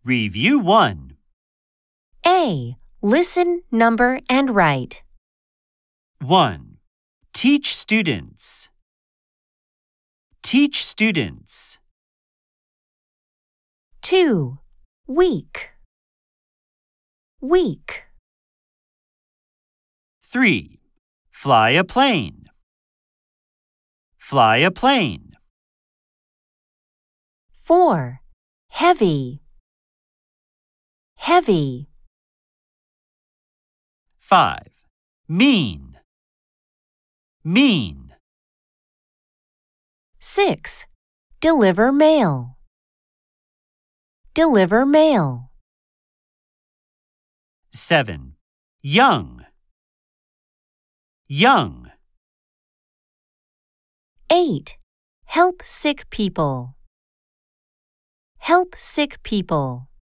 Review 1. A. Listen, number, and write. 1. Teach students. Teach students. 2. Week. Week. 3. Fly a plane. Fly a plane. 4. Heavy. Heavy. 5. Mean. Mean. 6. Deliver mail. Deliver mail. 7. Young. Young. 8. Help sick people. Help sick people.